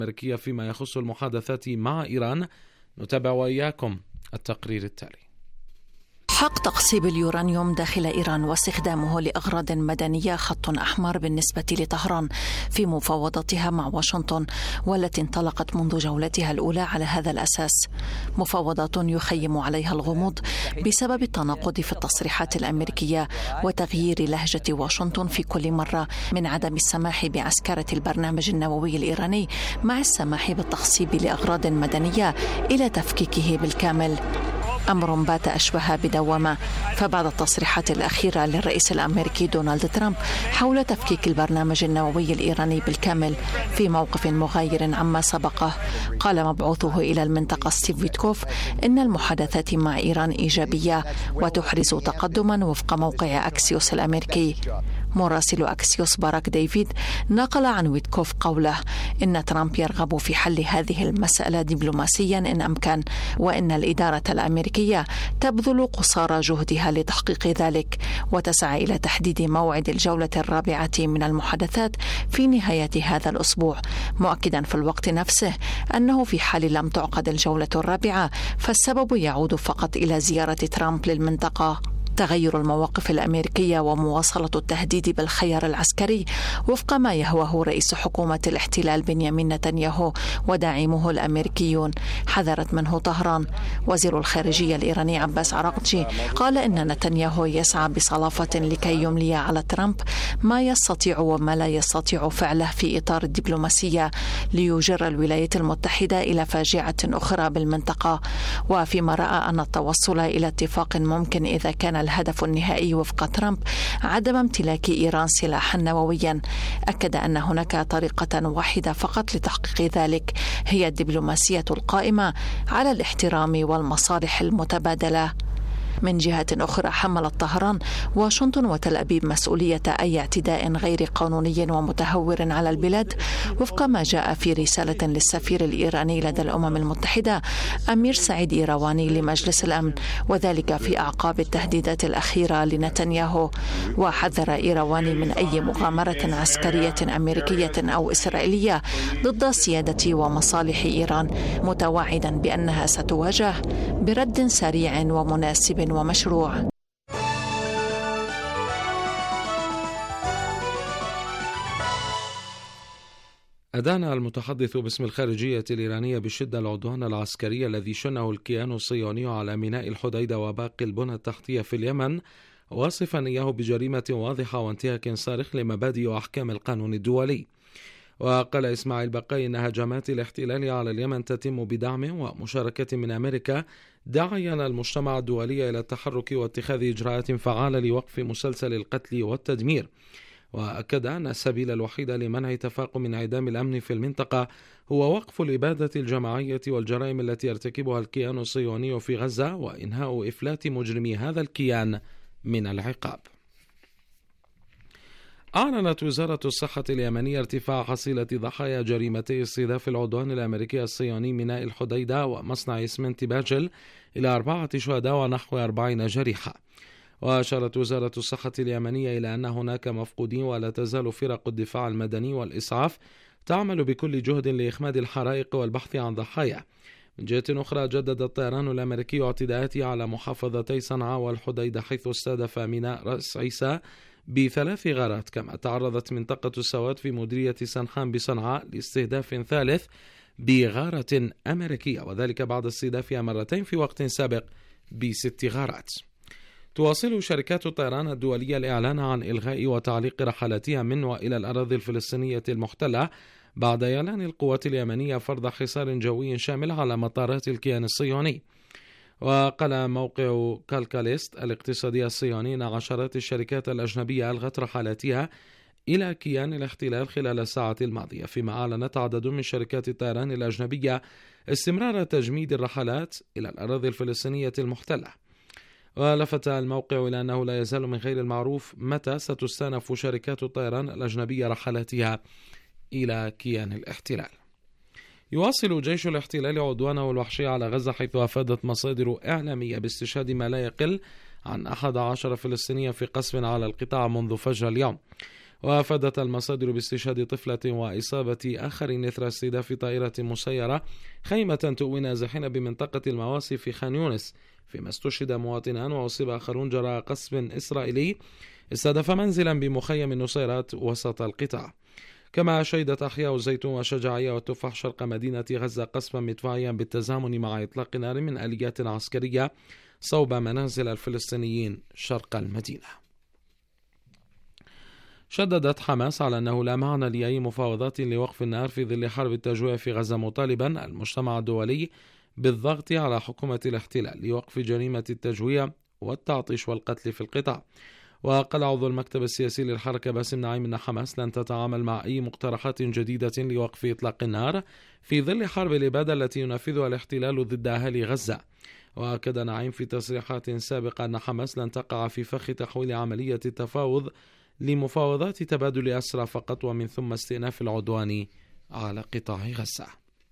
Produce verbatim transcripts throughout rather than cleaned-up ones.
الأمريكية فيما يخص المحادثات مع إيران. نتابع وإياكم التقرير التالي. حق تقصيب اليورانيوم داخل إيران واستخدامه لأغراض مدنية خط أحمر بالنسبة لطهران في مفاوضاتها مع واشنطن، والتي انطلقت منذ جولتها الأولى على هذا الأساس. مفاوضات يخيم عليها الغموض بسبب التناقض في التصريحات الأمريكية وتغيير لهجة واشنطن في كل مرة، من عدم السماح بعسكرة البرنامج النووي الإيراني مع السماح بالتخصيب لأغراض مدنية إلى تفكيكه بالكامل. أمر بات أشبه بدوامة، فبعد التصريحات الأخيرة للرئيس الأمريكي دونالد ترامب حول تفكيك البرنامج النووي الإيراني بالكامل في موقف مغاير عما سبقه، قال مبعوثه إلى المنطقة ستيف ويتكوف إن المحادثات مع إيران إيجابية وتحرز تقدما وفق موقع أكسيوس الأمريكي. مراسل أكسيوس باراك ديفيد نقل عن ويتكوف قوله إن ترامب يرغب في حل هذه المسألة دبلوماسيا إن أمكن، وإن الإدارة الأمريكية تبذل قصارى جهدها لتحقيق ذلك، وتسعى إلى تحديد موعد الجولة الرابعة من المحادثات في نهاية هذا الأسبوع، مؤكدا في الوقت نفسه أنه في حال لم تعقد الجولة الرابعة فالسبب يعود فقط إلى زيارة ترامب للمنطقة. تغير المواقف الأمريكية ومواصلة التهديد بالخيار العسكري وفق ما يهوه رئيس حكومة الاحتلال بنيامين نتنياهو وداعمه الأمريكيون حذرت منه طهران. وزير الخارجية الإيراني عباس عراقجي قال إن نتنياهو يسعى بصلافة لكي يملي على ترامب ما يستطيع وما لا يستطيع فعله في إطار الدبلوماسية ليجر الولايات المتحدة إلى فاجعة أخرى بالمنطقة. وفيما رأى أن التوصل إلى اتفاق ممكن إذا كان الهدف النهائي وفق ترامب عدم امتلاك إيران سلاحا نوويا، أكد أن هناك طريقة واحدة فقط لتحقيق ذلك، هي الدبلوماسية القائمة على الاحترام والمصالح المتبادلة. من جهة أخرى حملت طهران واشنطن وتل أبيب مسؤولية أي اعتداء غير قانوني ومتهور على البلاد، وفق ما جاء في رسالة للسفير الإيراني لدى الأمم المتحدة أمير سعيد إيرواني لمجلس الأمن، وذلك في أعقاب التهديدات الأخيرة لنتنياهو. وحذر إيرواني من أي مغامرة عسكرية أمريكية أو إسرائيلية ضد سيادة ومصالح إيران، متوعدا بأنها ستواجه برد سريع ومناسب ومشروع. أدان المتحدث باسم الخارجية الإيرانية بشدة العدوان العسكري الذي شنه الكيان الصهيوني على ميناء الحديدة وباقي البنى التحتية في اليمن، واصفا إياه بجريمة واضحة وانتهاك صارخ لمبادئ وأحكام القانون الدولي. وقال إسماعيل بقاي إن هجمات الاحتلال على اليمن تتم بدعم ومشاركة من أمريكا، داعيا المجتمع الدولي إلى التحرك واتخاذ إجراءات فعالة لوقف مسلسل القتل والتدمير. وأكد أن السبيل الوحيد لمنع تفاقم انعدام الأمن في المنطقة هو وقف الإبادة الجماعية والجرائم التي يرتكبها الكيان الصهيوني في غزة، وإنهاء إفلات مجرمي هذا الكيان من العقاب. أعلنت وزارة الصحة اليمنية ارتفاع حصيلة ضحايا جريمتي استهداف العدوان الأمريكي الصهيوني ميناء الحديدة ومصنع إسمنت باجل إلى أربعة شهداء ونحو أربعين جريحة. وأشارت وزارة الصحة اليمنية إلى أن هناك مفقودين، ولا تزال فرق الدفاع المدني والإسعاف تعمل بكل جهد لإخماد الحرائق والبحث عن ضحايا. من جهة أخرى، جدد الطيران الأمريكي اعتداءاته على محافظتي صنعاء والحديدة، حيث استهدف ميناء رأس عيسى بثلاث غارات. كما تعرضت منطقة السواد في مديرية سنحان بصنعاء لاستهداف ثالث بغارة أمريكية، وذلك بعد استهدافها مرتين في وقت سابق بست غارات. تواصل شركات الطيران الدولية الإعلان عن إلغاء وتعليق رحلاتها من وإلى الأراضي الفلسطينية المحتلة بعد إعلان القوات اليمنية فرض حصار جوي شامل على مطارات الكيان الصهيوني. وقال موقع كالكاليست الاقتصادي الصهيوني أن عشرات الشركات الأجنبية ألغت رحلاتها إلى كيان الاحتلال خلال الساعات الماضية، فيما أعلنت عدد من شركات الطيران الأجنبية استمرار تجميد الرحلات إلى الأراضي الفلسطينية المحتلة. ولفت الموقع إلى أنه لا يزال من غير المعروف متى ستستأنف شركات الطيران الأجنبية رحلاتها إلى كيان الاحتلال. يواصل جيش الاحتلال عدوانه الوحشي على غزة، حيث أفادت مصادر إعلامية باستشهاد ما لا يقل عن أحد عشر فلسطينيا في قصف على القطاع منذ فجر اليوم. وأفادت المصادر باستشهاد طفلة وإصابة آخرين إثر استهداف طائرة مسيرة خيمة تؤوي نازحين بمنطقة المواسي في خان يونس، فيما استشهد مواطنان وأصيب آخرون جراء قصف إسرائيلي استهدف منزلا بمخيم النصيرات وسط القطاع. كما شهدت أحياء الزيتون وشجاعية والتفاح شرق مدينة غزة قصفا مدفعيا بالتزامن مع إطلاق نار من آليات عسكرية صوب منازل الفلسطينيين شرق المدينة. شددت حماس على أنه لا معنى لأي مفاوضات لوقف النار في ظل حرب التجويع في غزة، مطالبا المجتمع الدولي بالضغط على حكومة الاحتلال لوقف جريمة التجويع والتعطيش والقتل في القطاع. وقال عضو المكتب السياسي للحركة باسم نعيم أن حماس لن تتعامل مع أي مقترحات جديدة لوقف إطلاق النار في ظل حرب الإبادة التي ينفذها الاحتلال ضد أهالي غزة. وأكد نعيم في تصريحات سابقة أن حماس لن تقع في فخ تحويل عملية التفاوض لمفاوضات تبادل أسرى فقط ومن ثم استئناف العدوان على قطاع غزة.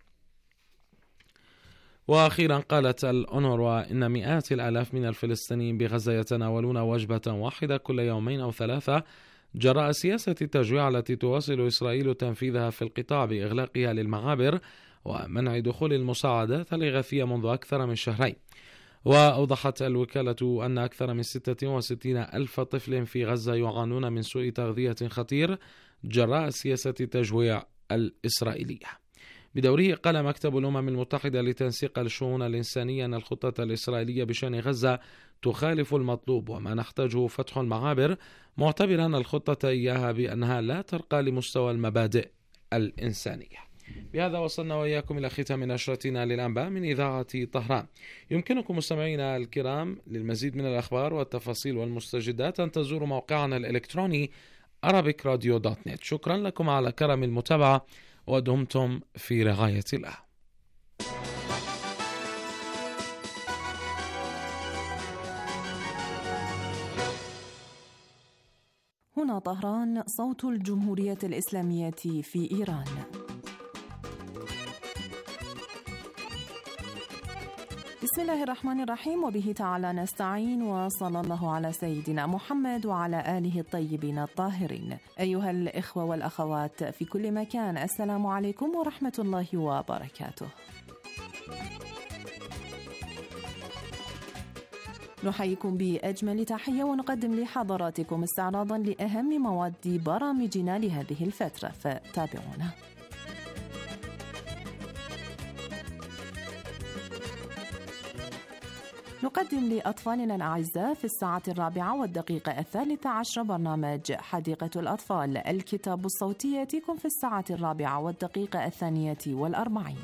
وأخيرا قالت الأونروا إن مئات الآلاف من الفلسطينيين بغزة يتناولون وجبة واحدة كل يومين أو ثلاثة جراء سياسة التجويع التي تواصل إسرائيل تنفيذها في القطاع بإغلاقها للمعابر ومنع دخول المساعدات الإغاثية منذ أكثر من شهرين. وأوضحت الوكالة أن أكثر من ستة وستين ألف طفل في غزة يعانون من سوء تغذية خطير جراء سياسة التجويع الإسرائيلية. بدوره قال مكتب الأمم المتحدة لتنسيق الشؤون الإنسانية أن الخطة الإسرائيلية بشأن غزة تخالف المطلوب وما نحتاجه فتح المعابر، معتبرا الخطة إياها بأنها لا ترقى لمستوى المبادئ الإنسانية. بهذا وصلنا وإياكم إلى ختام نشرتنا للأنباء من إذاعة طهران. يمكنكم مستمعينا الكرام للمزيد من الأخبار والتفاصيل والمستجدات أن تزوروا موقعنا الإلكتروني arabic radio دوت نت. شكرا لكم على كرم المتابعة ودمتم في رعاية الله. هنا طهران، صوت الجمهورية الإسلامية في إيران. بسم الله الرحمن الرحيم، وبه تعالى نستعين، وصلى الله على سيدنا محمد وعلى آله الطيبين الطاهرين. أيها الإخوة والأخوات في كل مكان، السلام عليكم ورحمة الله وبركاته. نحييكم بأجمل تحية ونقدم لحضراتكم استعراضا لأهم مواد برامجنا لهذه الفترة، فتابعونا. نقدم لأطفالنا الأعزاء في الساعة الرابعة والدقيقة الثالثة عشر برنامج حديقة الأطفال. الكتاب الصوتي يأتيكم في الساعة الرابعة والدقيقة الثانية والأربعين.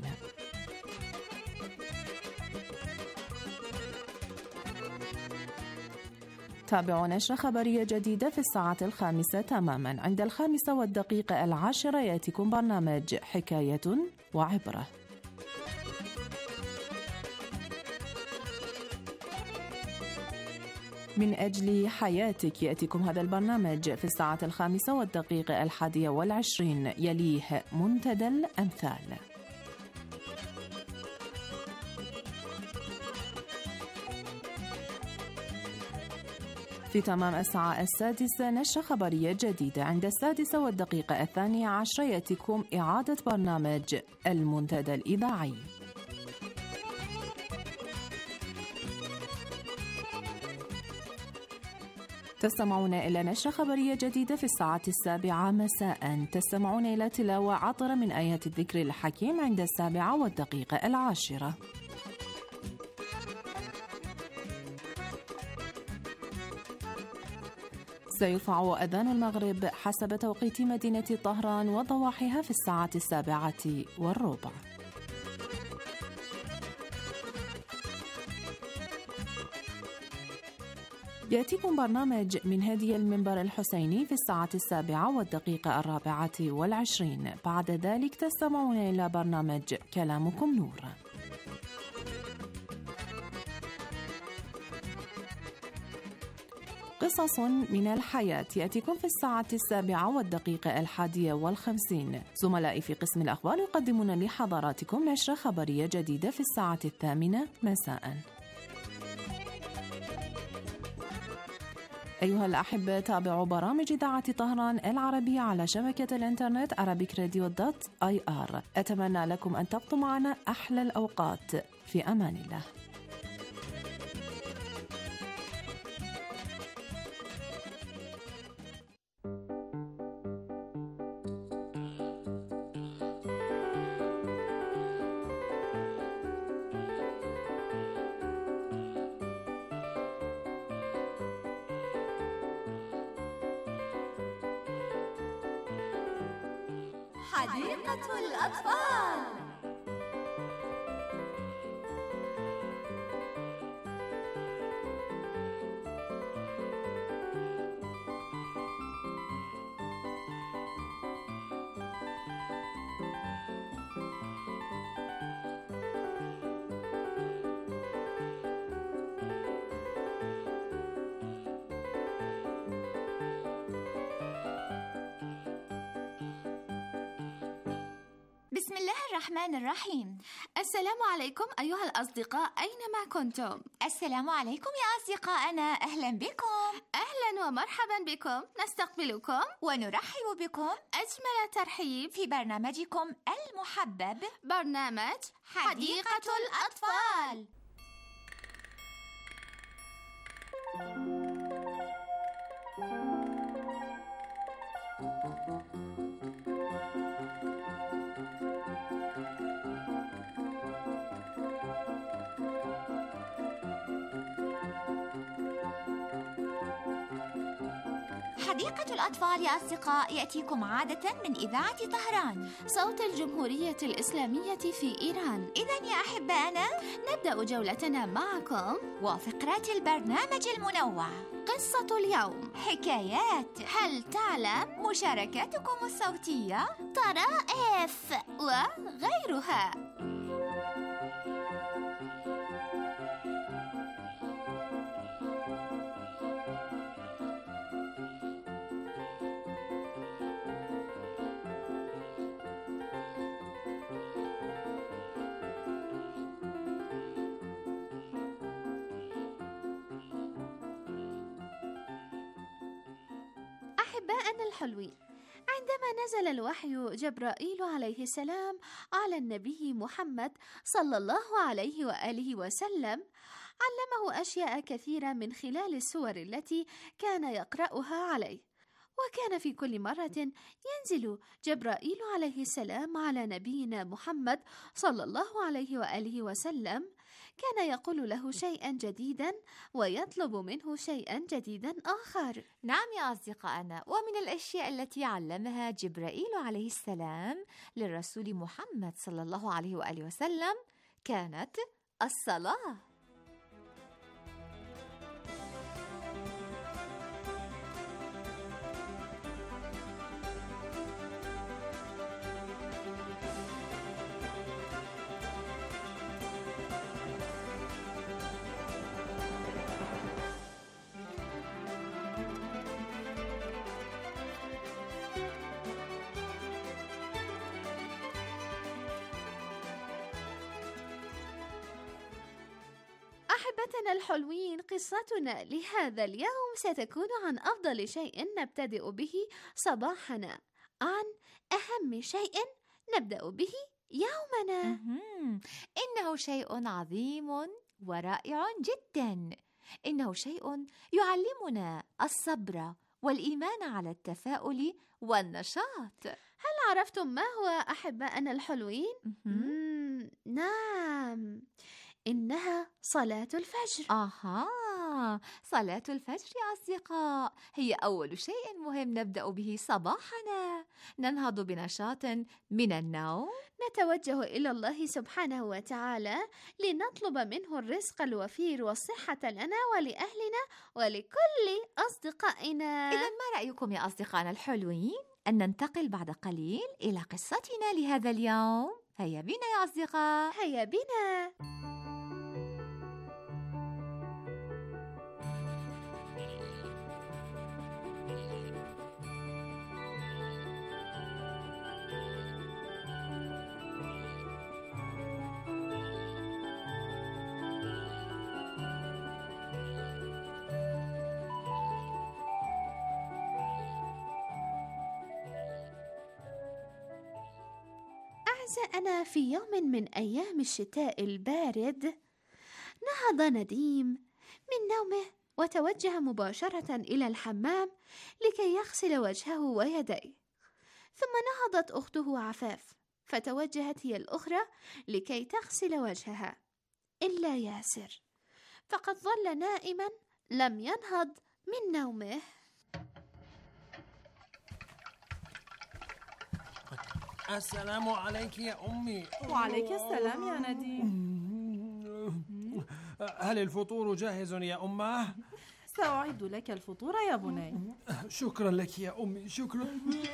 تابعوا نشرة خبرية جديدة في الساعة الخامسة تماما. عند الخامسة والدقيقة العاشرة يأتيكم برنامج حكاية وعبرة. من أجل حياتك يأتيكم هذا البرنامج في الساعة الخامسة والدقيقة الحادية والعشرين. يليه منتدى الأمثال. في تمام الساعة السادسة نشرة خبرية جديدة. عند السادسة والدقيقة الثانية عشر يأتيكم إعادة برنامج المنتدى الإذاعي. تستمعون إلى نشرة خبرية جديدة في الساعة السابعة مساء. تستمعون إلى تلاوة عطرة من آيات الذكر الحكيم عند السابعة والدقيقة العاشرة. سيرفع أذان المغرب حسب توقيت مدينة طهران وضواحيها في الساعة السابعة والربع. يأتيكم برنامج من هدي المنبر الحسيني في الساعة السابعة والدقيقة الرابعة والعشرين. بعد ذلك تستمعون إلى برنامج كلامكم نور. قصص من الحياة يأتيكم في الساعة السابعة والدقيقة الحادية والخمسين. زملائي في قسم الأخبار يقدمون لحضراتكم نشرة خبرية جديدة في الساعة الثامنة مساء. أيها الأحبة، تابعوا برامج إذاعة طهران العربية على شبكة الإنترنت arabic radio dot i r. أتمنى لكم أن تقضوا معنا أحلى الأوقات. في أمان الله. حديقة الأطفال. بسم الله الرحمن الرحيم. السلام عليكم أيها الأصدقاء أينما كنتم. السلام عليكم يا أصدقائنا، أهلا بكم. أهلا ومرحبا بكم، نستقبلكم ونرحب بكم أجمل ترحيب في برنامجكم المحبب، برنامج حديقة, حديقة الأطفال. حديقة الأطفال يا أصدقاء يأتيكم عادة من إذاعة طهران، صوت الجمهورية الإسلامية في إيران. إذن يا أحبائنا، نبدأ جولتنا معكم وفقرات البرنامج المنوع، قصة اليوم، حكايات، هل تعلم، مشاركاتكم الصوتية، طرائف وغيرها. أحبائنا الحلوين، عندما نزل الوحي جبرائيل عليه السلام على النبي محمد صلى الله عليه وآله وسلم، علمه أشياء كثيرة من خلال السور التي كان يقرأها عليه. وكان في كل مرة ينزل جبرائيل عليه السلام على نبينا محمد صلى الله عليه وآله وسلم، كان يقول له شيئا جديدا ويطلب منه شيئا جديدا آخر. نعم يا أصدقائنا، ومن الأشياء التي علمها جبرائيل عليه السلام للرسول محمد صلى الله عليه وآله وسلم كانت الصلاة. أحبتنا الحلوين، قصتنا لهذا اليوم ستكون عن أفضل شيء نبتدئ به صباحنا، عن أهم شيء نبدأ به يومنا. إنه شيء عظيم ورائع جدا، إنه شيء يعلمنا الصبر والإيمان على التفاؤل والنشاط. هل عرفتم ما هو أحبائنا الحلوين؟ مم. نعم، إنها صلاة الفجر. آها، صلاة الفجر يا أصدقاء هي أول شيء مهم نبدأ به صباحنا. ننهض بنشاط من النوم، نتوجه إلى الله سبحانه وتعالى لنطلب منه الرزق الوفير والصحة لنا ولأهلنا ولكل أصدقائنا. إذن ما رأيكم يا أصدقائنا الحلوين أن ننتقل بعد قليل إلى قصتنا لهذا اليوم؟ هيا بنا يا أصدقاء، هيا بنا. أعزائنا، في يوم من أيام الشتاء البارد نهض نديم من نومه وتوجه مباشرة إلى الحمام لكي يغسل وجهه ويديه. ثم نهضت أخته عفاف فتوجهت هي الأخرى لكي تغسل وجهها، إلا ياسر فقد ظل نائما لم ينهض من نومه. السلام عليك يا أمي. وعليك السلام يا نديم. هل الفطور جاهز يا أمه؟ سأعد لك الفطور يا بني. شكرا لك يا أمي، شكرا.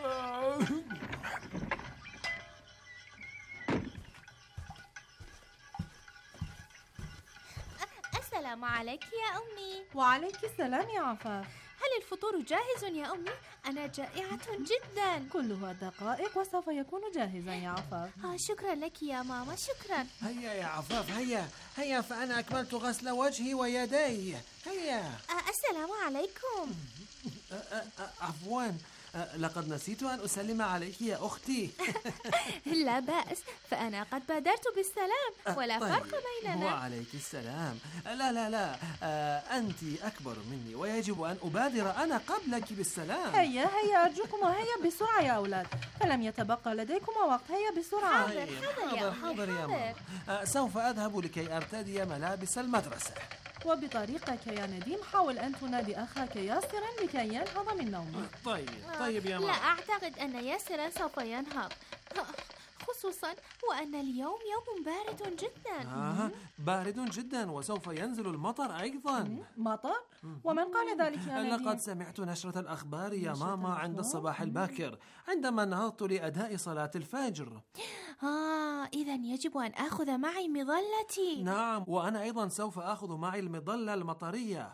السلام عليك يا أمي. وعليك السلام يا عفاف. هل الفطور جاهز يا أمي؟ أنا جائعة جدا. كلها دقائق وسوف يكون جاهزا يا عفاف. آه شكرا لك يا ماما، شكرا. هيا يا عفاف، هيا هيا، فأنا أكملت غسل وجهي ويدي. هيا. آه السلام عليكم. آه آه آه عفوا، آه لقد نسيت أن أسلم عليك يا أختي. لا بأس، فأنا قد بادرت بالسلام ولا طيب. فرق بيننا. وعليك السلام. لا لا لا، آه أنت أكبر مني ويجب أن أبادر أنا قبلك بالسلام. هيا هيا أرجوكما، هيا بسرعة يا أولاد، فلم يتبقى لديكما وقت. هيا بسرعة. حاضر حاضر يا أمي، حاضر يا ماما. آه سوف أذهب لكي أرتدي ملابس المدرسة. وبطريقك يا نديم حاول أن تنادي أخاك ياسرا لكي ينهض من نومه. طيب طيب يا لا ماما. أعتقد أن ياسر سوف ينهض، خصوصا وأن اليوم يوم بارد جدا. آه بارد جدا وسوف ينزل المطر أيضا. مطر؟ ومن قال ذلك يا نديم؟ لقد سمعت نشرة الأخبار يا ماما عند الصباح الباكر عندما نهضت لأداء صلاة الفجر. آه إذا يجب أن آخذ معي مظلتي. نعم، وأنا أيضا سوف آخذ معي المظلة المطرية.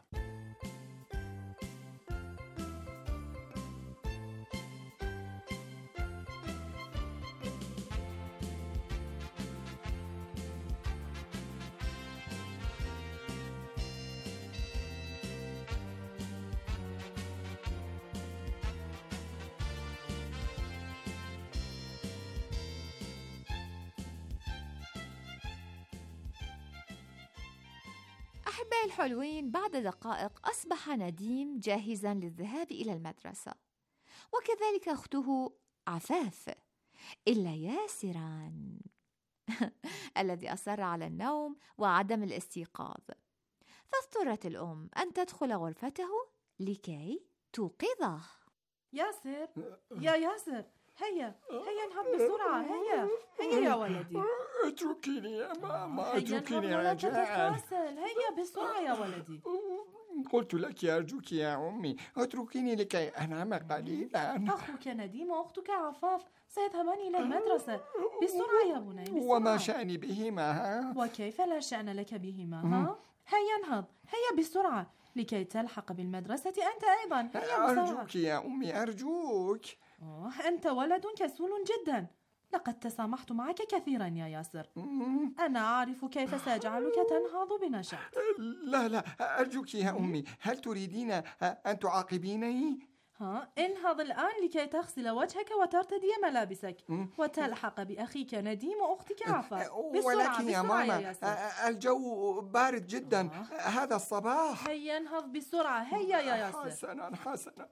أحبائي الحلوين، بعد دقائق أصبح نديم جاهزا للذهاب إلى المدرسة، وكذلك أخته عفاف، إلا ياسرا الذي أصر على النوم وعدم الاستيقاظ. فاضطرت الأم أن تدخل غرفته لكي توقظه. ياسر يا ياسر، هيا هيا انهض بسرعة. هيا هيا يا ولدي. اتركيني يا ماما، هيا اتركيني، انهض أنا ولا جائع. تتكاسل. هيا بسرعة يا ولدي. قلت لك أرجوك يا أمي، اتركيني لكي أنام قليلا. أخوك نديم وأختك عفاف سيذهبان إلى المدرسة. بسرعة يا بني، بسرعة. وما شأني بهما؟ ها؟ وكيف لا شأن لك بهما؟ ها؟ هيا انهض، هيا بسرعة لكي تلحق بالمدرسة أنت أيضا. هيا بسرعة. أرجوك يا أمي، أرجوك. أوه، أنت ولد كسول جدا. لقد تسامحت معك كثيرا يا ياسر. أنا أعرف كيف سأجعلك تنهض بنشاط. لا لا، أرجوك يا أمي، هل تريدين أن تعاقبيني؟ ها، انهض الآن لكي تغسل وجهك وترتدي ملابسك وتلحق بأخيك نديم وأختك عفاف. بسرعة ولكن يا بسرعة ماما، يا ياسر. الجو بارد جدا هذا الصباح. هيا انهض بسرعة. هيا يا ياسر. حسنا حسنا.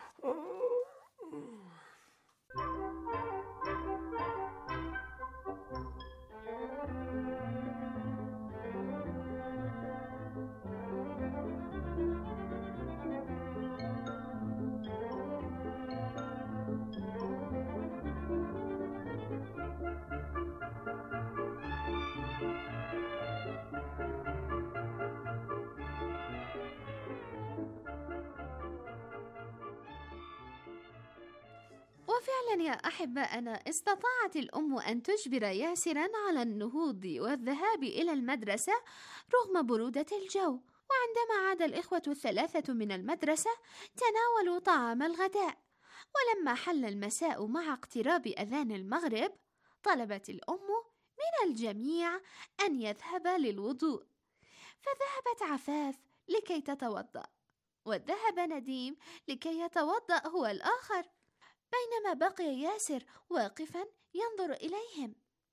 وفعلا يا أحبائنا، استطاعت الأم أن تجبر ياسرا على النهوض والذهاب إلى المدرسة رغم برودة الجو. وعندما عاد الإخوة الثلاثة من المدرسة تناولوا طعام الغداء، ولما حل المساء مع اقتراب أذان المغرب طلبت الأم من الجميع أن يذهب للوضوء، فذهبت عفاف لكي تتوضأ، وذهب نديم لكي يتوضأ هو الآخر، بينما بقي ياسر واقفا ينظر إليهم.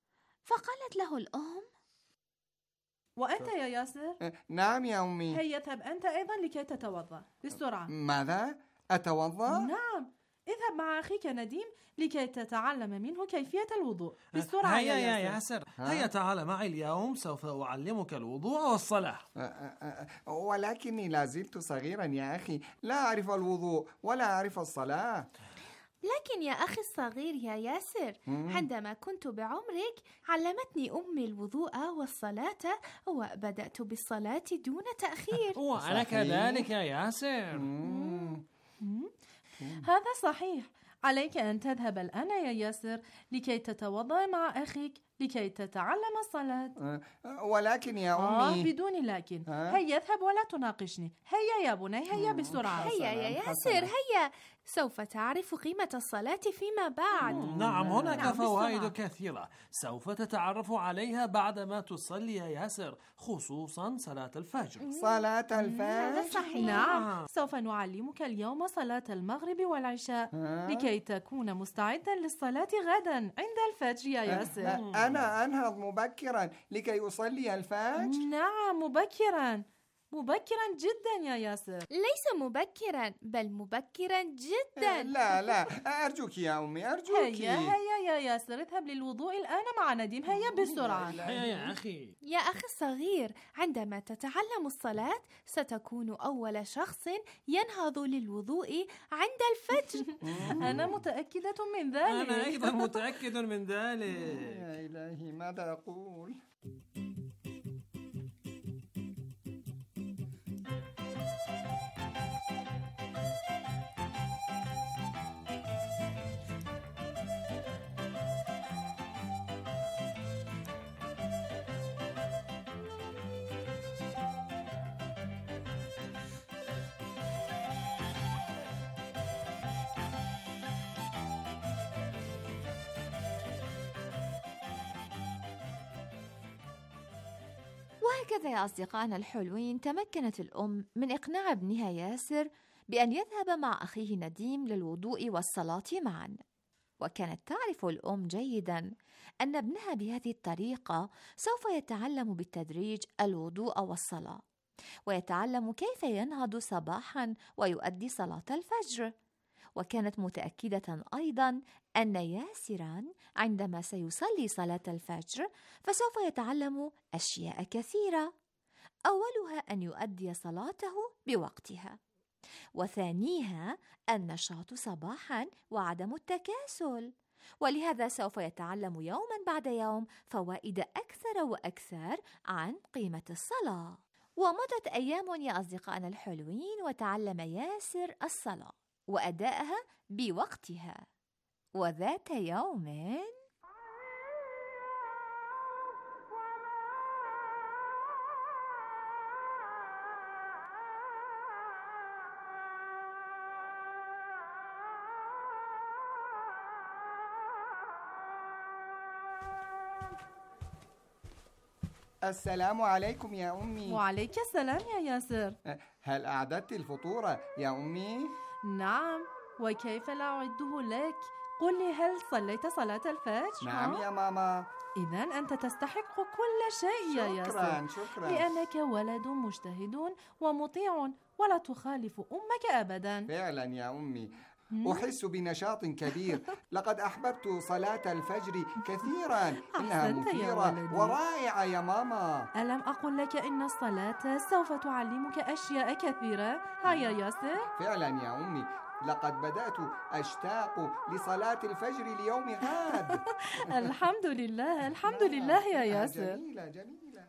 فقالت له الأم: وأنت يا ياسر؟ نعم يا أمي. هيا اذهب أنت أيضا لكي تتوضأ بسرعة. ماذا؟ أتوضأ؟ نعم، اذهب مع أخيك نديم لكي تتعلم منه كيفية الوضوء بسرعة. هيا يا ياسر، هيا تعال معي اليوم، سوف أعلمك الوضوء والصلاة. ولكني لا زلت صغيرا يا أخي، لا أعرف الوضوء ولا أعرف الصلاة. لكن يا أخي الصغير يا ياسر، عندما كنت بعمرك علمتني أمي الوضوء والصلاة، وبدأت بالصلاة دون تأخير. وأنا كذلك يا ياسر. مم. مم. هذا صحيح. عليك أن تذهب الآن يا ياسر لكي تتوضأ مع أخيك لكي تتعلم الصلاة. ولكن يا آه أمي. بدون لكن. هيا اذهب ولا تناقشني. هيا يا بني، هيا بسرعة. هيا يا ياسر، هيا، سوف تعرف قيمة الصلاة فيما بعد. نعم، هناك نعم فوائد كثيرة سوف تتعرف عليها بعدما تصلي يا ياسر، خصوصا صلاة الفجر. صلاة الفجر؟ صحيح. نعم، سوف نعلمك اليوم صلاة المغرب والعشاء لكي تكون مستعدا للصلاة غدا عند الفجر يا ياسر. أنا أنهض مبكرا لكي أصلي الفجر؟ نعم، مبكرا مبكرا جدا يا ياسر. ليس مبكرا، بل مبكرا جدا. لا لا، أرجوك يا أمي، أرجوك. هيا هيا يا ياسر، اذهب للوضوء الآن مع نديم. هيا بسرعة. هيا يا أخي. يا أخي الصغير، عندما تتعلم الصلاة ستكون أول شخص ينهض للوضوء عند الفجر. أنا متأكدة من ذلك. أنا أيضا متأكد من ذلك. يا إلهي، ماذا أقول؟ وهكذا يا أصدقائنا الحلوين تمكنت الأم من إقناع ابنها ياسر بأن يذهب مع أخيه نديم للوضوء والصلاة معا. وكانت تعرف الأم جيدا أن ابنها بهذه الطريقة سوف يتعلم بالتدريج الوضوء والصلاة، ويتعلم كيف ينهض صباحا ويؤدي صلاة الفجر. وكانت متأكدة أيضا أن ياسرا عندما سيصلي صلاة الفجر فسوف يتعلم أشياء كثيرة، أولها أن يؤدي صلاته بوقتها، وثانيها النشاط صباحا وعدم التكاسل. ولهذا سوف يتعلم يوما بعد يوم فوائد أكثر وأكثر عن قيمة الصلاة. ومضت أيام يا أصدقائنا الحلوين، وتعلم ياسر الصلاة وأدائها بوقتها. وذات يوم السلام عليكم يا أمي. وعليك السلام يا ياسر. هل أعددت الفطور يا أمي؟ نعم، وكيف لا أعده لك؟ قل لي، هل صليت صلاة الفجر؟ نعم يا ماما. إذن أنت تستحق كل شيء يا ياسر. شكرا شكرا. لأنك ولد مجتهد ومطيع ولا تخالف أمك أبدا. فعلا يا أمي، أحس بنشاط كبير. لقد أحببت صلاة الفجر كثيرا، إنها مثيرة ورائعة يا ماما. ألم أقل لك إن الصلاة سوف تعلمك أشياء كثيرة؟ ها يا ياسر؟ فعلا يا أمي، لقد بدأت أشتاق لصلاة الفجر ليوم غد. الحمد لله الحمد لله يا ياسر. جميلة جميلة.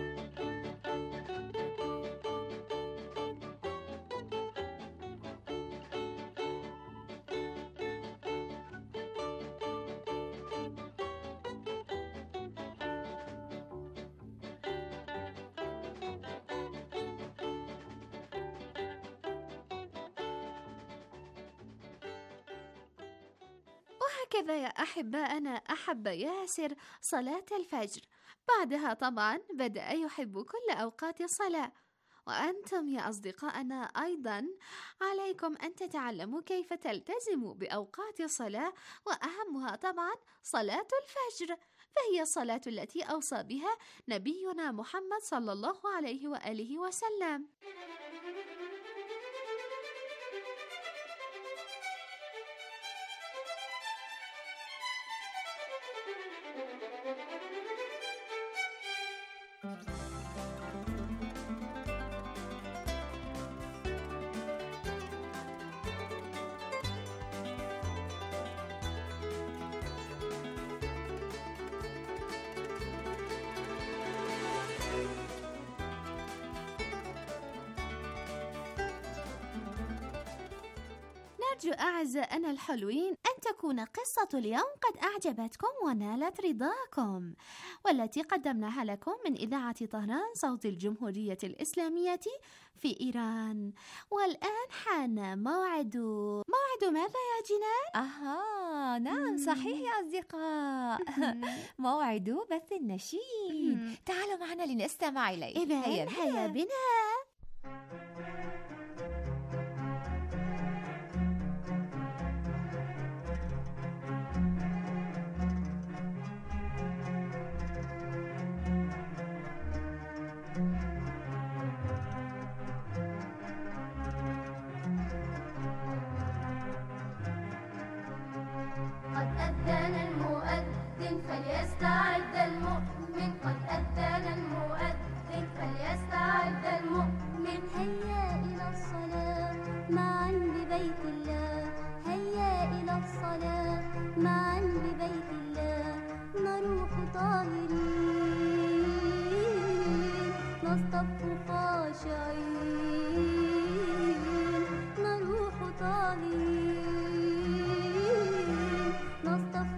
وهكذا يا أحباءنا أحب ياسر صلاة الفجر. بعدها طبعا بدأ يحب كل أوقات الصلاة. وأنتم يا أصدقائنا أيضا عليكم أن تتعلموا كيف تلتزموا بأوقات الصلاة، وأهمها طبعا صلاة الفجر. فهي الصلاة التي أوصى بها نبينا محمد صلى الله عليه وآله وسلم. أرجو أعزائنا الحلوين أن تكون قصة اليوم قد أعجبتكم ونالت رضاكم، والتي قدمناها لكم من إذاعة طهران صوت الجمهورية الإسلامية في إيران. والآن حان موعد موعد ماذا يا جنان؟ أها نعم صحيح يا أصدقاء، موعد بث النشيد. تعالوا معنا لنستمع إليه. إذن هيا, هيا بنا. قد أذن المؤذن فليستعد المؤمن، قد أذن المؤذن فليستعد المؤمن. هيا إلى الصلاة معا ببيت الله، هيا إلى الصلاة معا ببيت الله. نروح طاهرين نصطف خاشعين، نروح طاهرين نصطف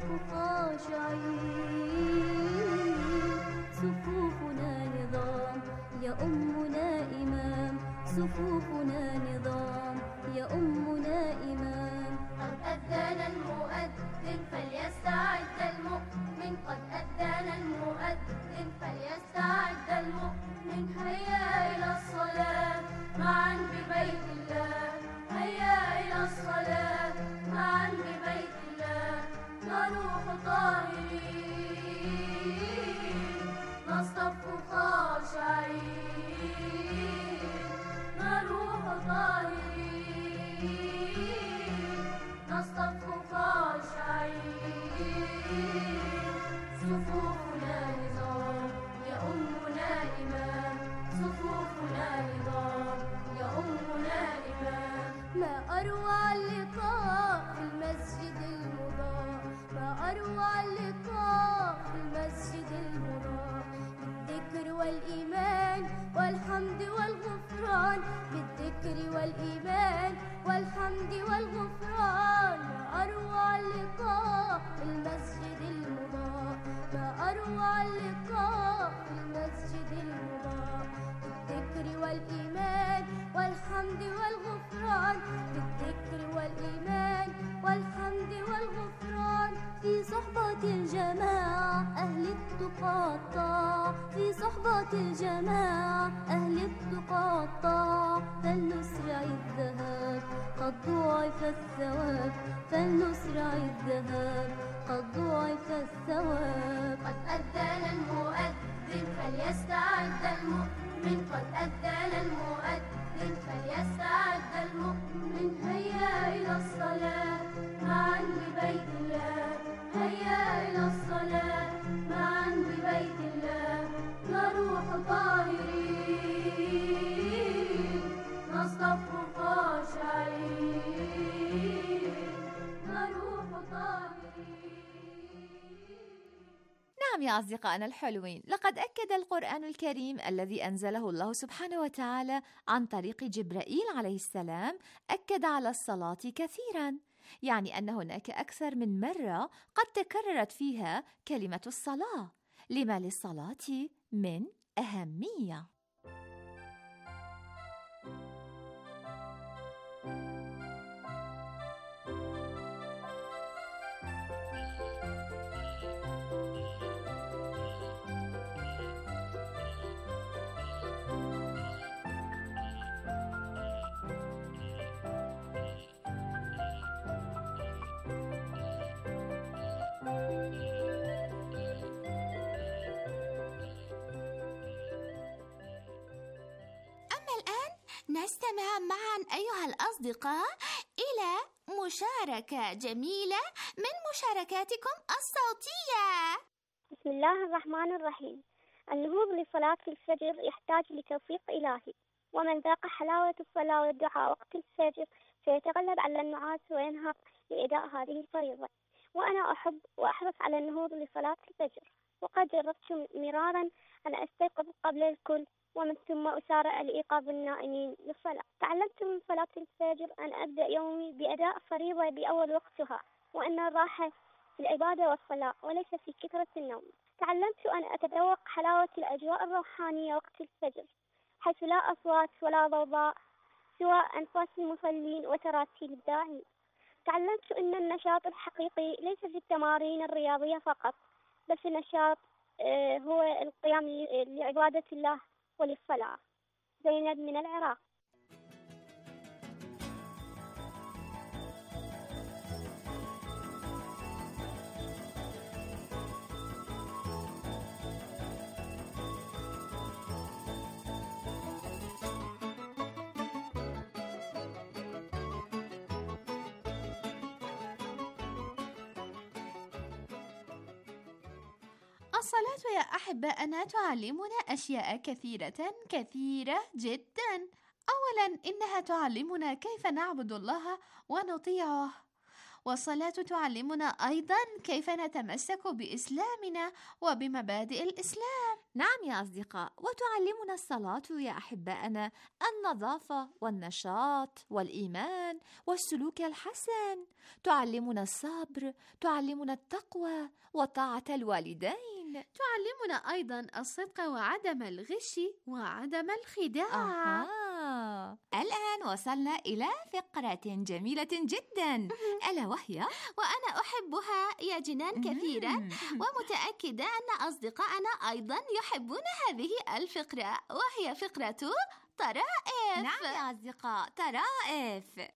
خاشعين. صفوفنا نظام يؤمنا إمام، صفوفنا نظام يؤمنا إمام. قد أذن المؤذن فليستعد المؤمن، قد أذن المؤذن فليستعد المؤمن. هيا إلى الصلاة معا ببيت الله، هيا إلى الصلاة معا ببيت الله. نروح طاهرين نصطف خاشعين، نروح طاهرين نصطف خاشعين. صفوفنا نظام يؤمنا إمام، صفوفنا نظام يؤمنا إمام. ما أروع اللقاء في المسجد المضاء، ما أروع اللقاء في المسجد المضاء. بالذكر والإيمان والحمد والغفران، بالذكر والإيمان والحمد والغفران. ما أروع اللقاء في المسجد المضاء، ما أروع اللقاء في المسجد المضاء. بالذكر والإيمان والحمد والغفران، بالذكر والإيمان والحمد والغفران. في صحبة الجماعة أهل التقى الطاعة، في صحبة الجماعة أهل التقى الطاعة. فلنسرع الذهاب قد ضعف الثواب، فلنسرع الذهاب قد ضعف الثواب. قد أذن المؤذن فليستعد المؤمن، قد أذن المؤذن فليستعد المؤمن. هيا إلى الصلاة معا ببيت الله، هيا إلى الصلاة معا ببيت الله. نروح طاهرين نصطف خاشعين، نروح طاهرين. نعم يا أصدقائنا الحلوين، لقد أكد القرآن الكريم الذي أنزله الله سبحانه وتعالى عن طريق جبرائيل عليه السلام أكد على الصلاة كثيراً، يعني أن هناك أكثر من مرة قد تكررت فيها كلمة الصلاة، لما للصلاة من أهمية. لنستمع معا أيها الأصدقاء إلى مشاركة جميلة من مشاركاتكم الصوتية. بسم الله الرحمن الرحيم. النهوض لصلاة الفجر يحتاج لتوفيق إلهي، ومن ذاق حلاوة الصلاة والدعاء وقت الفجر سيتغلب على النعاس وينهض لإداء هذه الفريضة. وأنا أحب وأحرص على النهوض لصلاة الفجر، وقد جربت مرارا أن أستيقظ قبل الكل ومن ثم أسارع لإيقاظ النائمين للصلاة. تعلمت من صلاة الفجر أن أبدأ يومي بأداء فريضة بأول وقتها، وأن الراحة في العبادة والصلاة وليس في كثرة النوم. تعلمت أن أتذوق حلاوة الأجواء الروحانية وقت الفجر، حيث لا أصوات ولا ضوضاء سوى أنفاس المصلين وتراتيل الداعين. تعلمت أن النشاط الحقيقي ليس في التمارين الرياضية فقط، بل في النشاط هو القيام لعبادة الله وللصلاة. زينب من العراق. الصلاة يا أحبائنا تعلمنا أشياء كثيرة كثيرة جدا. أولا إنها تعلمنا كيف نعبد الله ونطيعه، والصلاة تعلمنا أيضا كيف نتمسك بإسلامنا وبمبادئ الإسلام. نعم يا أصدقاء، وتعلمنا الصلاة يا أحبائنا النظافة والنشاط والإيمان والسلوك الحسن. تعلمنا الصبر، تعلمنا التقوى وطاعة الوالدين. تعلمنا أيضا الصدق وعدم الغش وعدم الخداع. آه. الآن وصلنا إلى فقرة جميلة جدا، ألا وهي وأنا أحبها يا جنان كثيرا، ومتأكدة أن أصدقائنا أيضا يحبون هذه الفقرة، وهي فقرة طرائف. نعم يا أصدقاء، طرائف.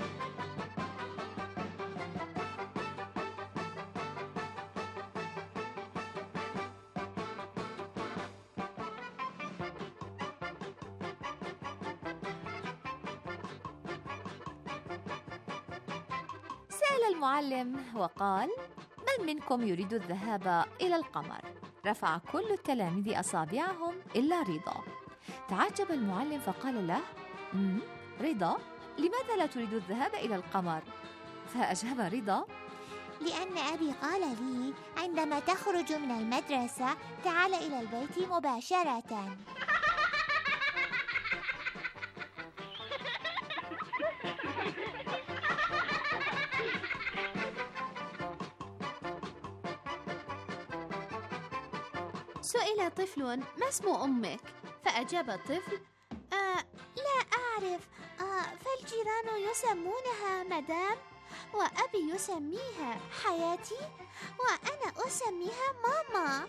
سأل المعلم وقال: من منكم يريد الذهاب إلى القمر؟ رفع كل التلاميذ أصابعهم إلا رضا. تعجب المعلم فقال له: رضا، لماذا لا تريد الذهاب إلى القمر؟ فأجاب رضا: لأن أبي قال لي عندما تخرج من المدرسة تعال إلى البيت مباشرة. سئل طفل: ما اسم أمك؟ فأجاب الطفل: آه لا أعرف، آه فالجيران يسمونها مدام، وأبي يسميها حياتي، وأنا أسميها ماما.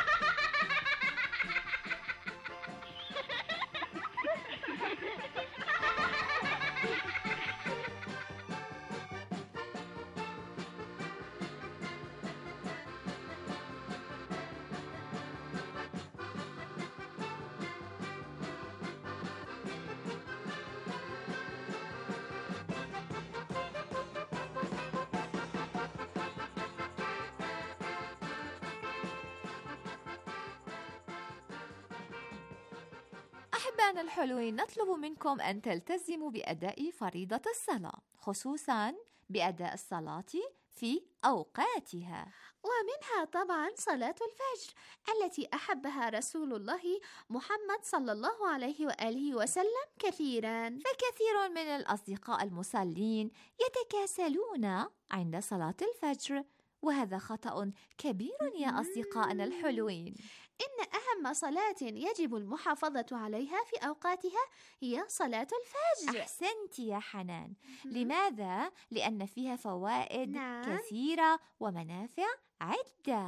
أحبائنا الحلوين، نطلب منكم أن تلتزموا بأداء فريضة الصلاة، خصوصاً بأداء الصلاة في أوقاتها، ومنها طبعاً صلاة الفجر التي أحبها رسول الله محمد صلى الله عليه وآله وسلم كثيراً. فكثير من الأصدقاء المصلين يتكاسلون عند صلاة الفجر، وهذا خطأ كبير يا أصدقائنا الحلوين. إن أهم صلاة يجب المحافظة عليها في أوقاتها هي صلاة الفجر. أحسنت يا حنان. لماذا؟ لأن فيها فوائد نعم. كثيرة ومنافع عدة.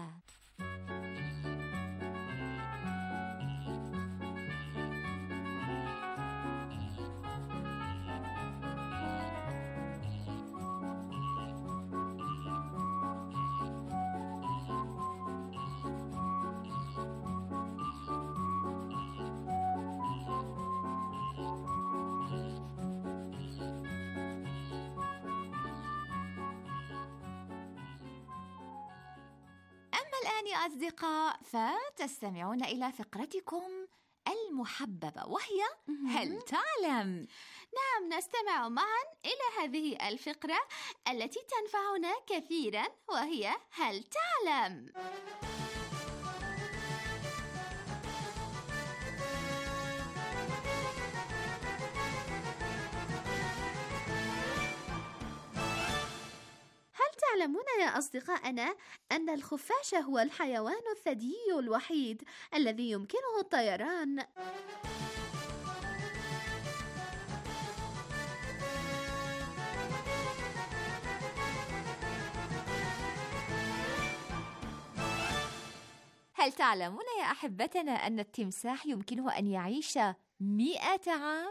أما الآن يا أصدقاء فتستمعون إلى فقرتكم المحببة وهي هل تعلم؟ نعم، نستمع معا إلى هذه الفقرة التي تنفعنا كثيرا وهي هل تعلم؟ تعلمون يا أصدقائنا أن الخفاش هو الحيوان الثديي الوحيد الذي يمكنه الطيران. هل تعلمون يا أحبتنا أن التمساح يمكنه أن يعيش مئة عام؟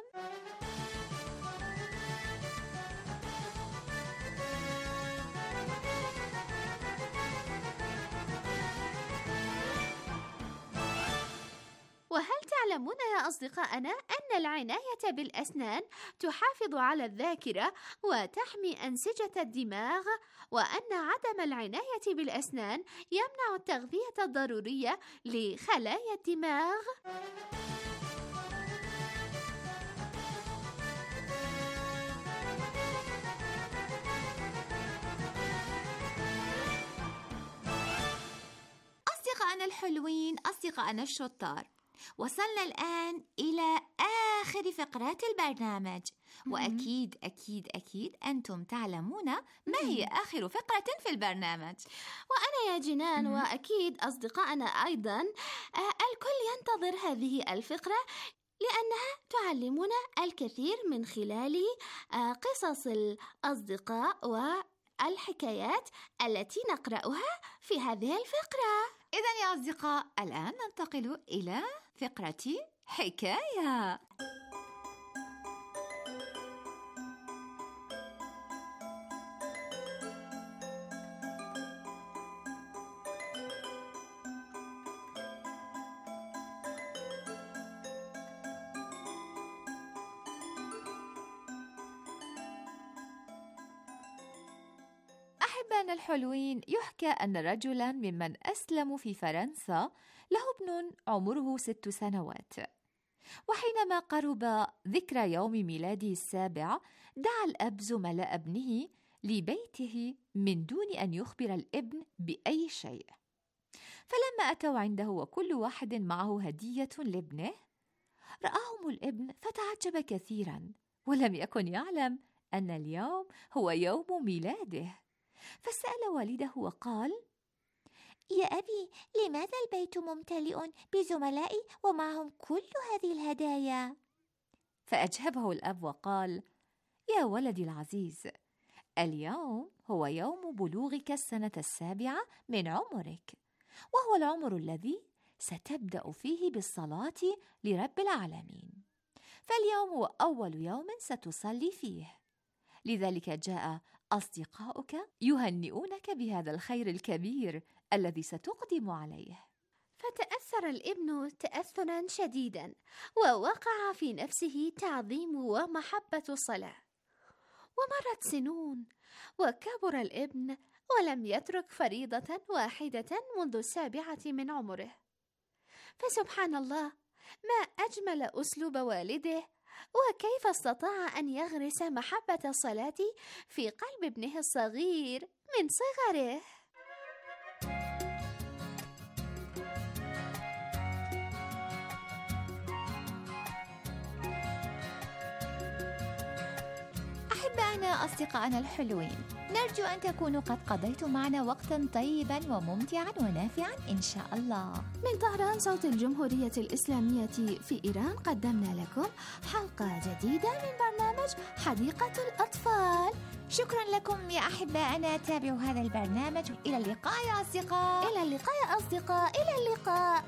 وهل تعلمون يا أصدقائنا أن العناية بالأسنان تحافظ على الذاكرة وتحمي أنسجة الدماغ، وأن عدم العناية بالأسنان يمنع التغذية الضرورية لخلايا الدماغ؟ أصدقائنا الحلوين، أصدقائنا الشطار، وصلنا الآن إلى آخر فقرات البرنامج، وأكيد أكيد أكيد أنتم تعلمون ما هي آخر فقرة في البرنامج. وأنا يا جنان وأكيد أصدقائنا أيضا الكل ينتظر هذه الفقرة لأنها تعلمنا الكثير من خلال قصص الأصدقاء والحكايات التي نقرأها في هذه الفقرة. إذن يا أصدقاء الآن ننتقل إلى فقرة حكاية. أحبائنا الحلوين، يحكى أن رجلاً ممن أسلموا في فرنسا له ابن عمره ست سنوات، وحينما قرب ذكرى يوم ميلاده السابع دعا الأب زملاء ابنه لبيته من دون أن يخبر الابن بأي شيء. فلما أتوا عنده وكل واحد معه هدية لابنه رآهم الابن فتعجب كثيراً، ولم يكن يعلم أن اليوم هو يوم ميلاده. فسأل والده وقال: يا أبي، لماذا البيت ممتلئ بزملائي ومعهم كل هذه الهدايا؟ فأجابه الأب وقال: يا ولدي العزيز، اليوم هو يوم بلوغك السنة السابعة من عمرك، وهو العمر الذي ستبدأ فيه بالصلاة لرب العالمين، فاليوم هو أول يوم ستصلي فيه، لذلك جاء أصدقاؤك يهنئونك بهذا الخير الكبير الذي ستقدم عليه. فتأثر الابن تأثرا شديدا، ووقع في نفسه تعظيم ومحبة الصلاة. ومرت سنون وكبر الابن ولم يترك فريضة واحدة منذ السابعة من عمره. فسبحان الله، ما أجمل أسلوب والده، وكيف استطاع أن يغرس محبة الصلاة في قلب ابنه الصغير من صغره. أحبائنا أصدقائنا الحلوين، نرجو أن تكونوا قد قضيتم معنا وقتا طيبا وممتعا ونافعا إن شاء الله. من طهران صوت الجمهورية الإسلامية في إيران قدمنا لكم حلقة جديدة من برنامج حديقة الأطفال. شكرا لكم يا أحبائنا، تابعوا هذا البرنامج. إلى اللقاء يا أصدقاء. إلى اللقاء يا أصدقاء. إلى اللقاء.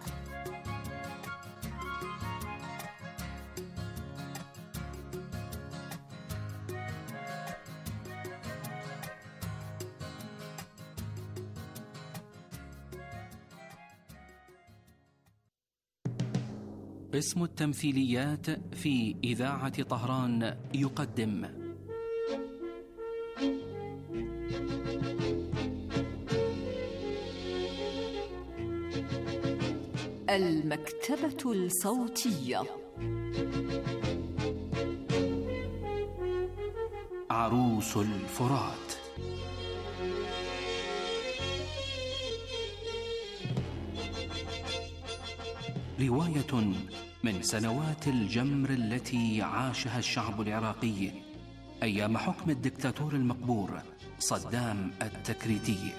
قسم التمثيليات في إذاعة طهران يقدم المكتبة الصوتية. عروس الفرات. رواية من سنوات الجمر التي عاشها الشعب العراقي أيام حكم الدكتاتور المقبور صدام التكريتي.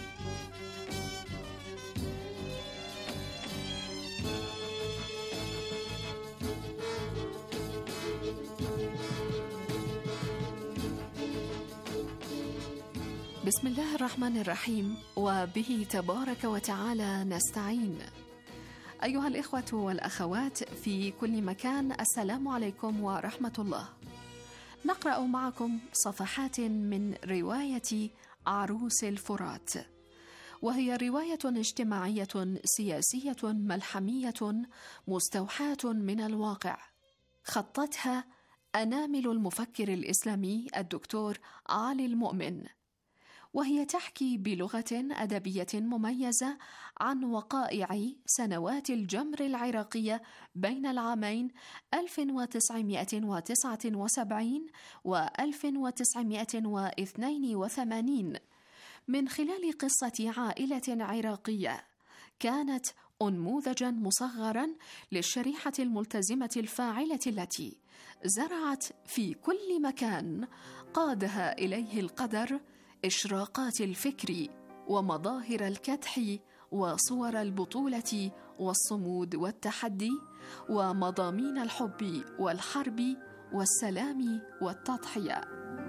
بسم الله الرحمن الرحيم، وبه تبارك وتعالى نستعين. أيها الإخوة والأخوات في كل مكان، السلام عليكم ورحمة الله. نقرأ معكم صفحات من رواية عروس الفرات، وهي رواية اجتماعية سياسية ملحمية مستوحاة من الواقع، خطتها أنامل المفكر الإسلامي الدكتور علي المؤمن، وهي تحكي بلغة أدبية مميزة عن وقائع سنوات الجمر العراقية بين العامين ألف وتسعمائة وتسعة وسبعين و ألف وتسعمائة واثنين وثمانين، من خلال قصة عائلة عراقية كانت أنموذجا مصغرا للشريحة الملتزمة الفاعلة التي زرعت في كل مكان قادها إليه القدر إشراقات الفكر ومظاهر الكدح وصور البطولة والصمود والتحدي ومضامين الحب والحرب والسلام والتضحية.